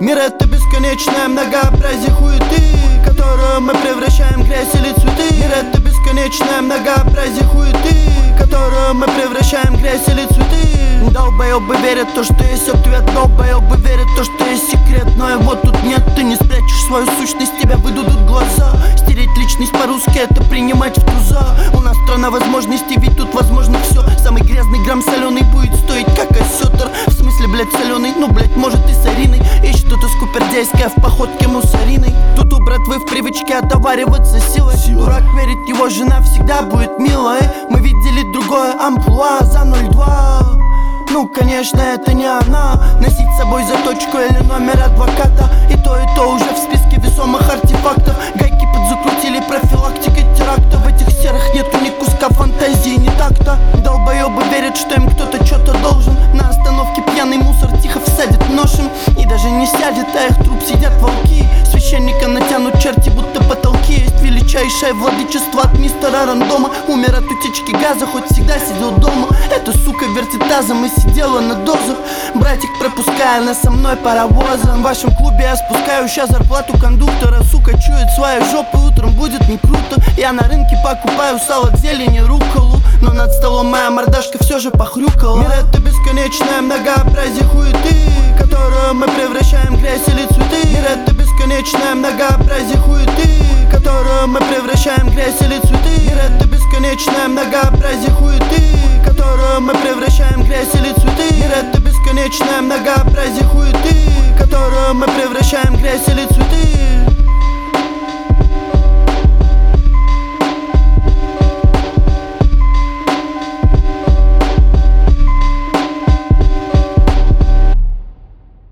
Мир — это бесконечное многообразие хуеты, которую мы превращаем в грязь или цветы. Мир — это бесконечное многообразие хуеты, которую мы превращаем в грязь или цветы. Долбоёбы верят в то, что есть ответ, долбоёбы верят в то, что есть секрет, но его тут нет. Ты не спрячешь свою сущность, тебя выдадут глаза. Стереть личность по-русски — это принимать в туза. У нас страна возможностей, ведь тут возможно все. Самый грязный грамм соленый будет стоить как осетр. В смысле, блять, соленый, ну, блять, может и с Ариной. Есть что-то скупердейское в походке мусориной. Тут у братвы в привычке отовариваться силой. Дурак верит, его жена всегда будет милой. Мы видели другое амплуа за 0,2. Ну, конечно, это не она. Носить с собой заточку или номер адвоката. И то уже в списке весомых артефактов. Гайки подзакрутили, профилактика теракта. В этих серых нету ни куска фантазии, ни такта. Долбоёбы верят, что им кто-то что-то должен. На остановке пьяный мусор тихо всадит ношем. И даже не сядет, а их труп сидят волки. Священника натянут черти, будто потолки. Есть величайшее владычество от мистера Рандома. Умер от утечки газа, хоть всегда сидел дома. Эта сука вертит тазом и сидела на дозах. Братик, пропуская нас со мной паровозом. В вашем клубе я спускаю ща зарплату кондуктора. Сука чует своей жопы, утром будет не круто. Я на рынке покупаю салат, зелень и рукколу, но над столом моя мордашка все же похрюкала. Мир — это бесконечное многообразие хуеты, которую мы превращаем в грязь или цветы. Мир — это бесконечное многообразие хуеты, которую мы превращаем в грязь или цветы. Мир — это бесконечное многообразие хуеты, которую мы превращаем в грязь или цветы. Мир — это бесконечное многообразие хуеты, которую мы превращаем в грязь или цветы.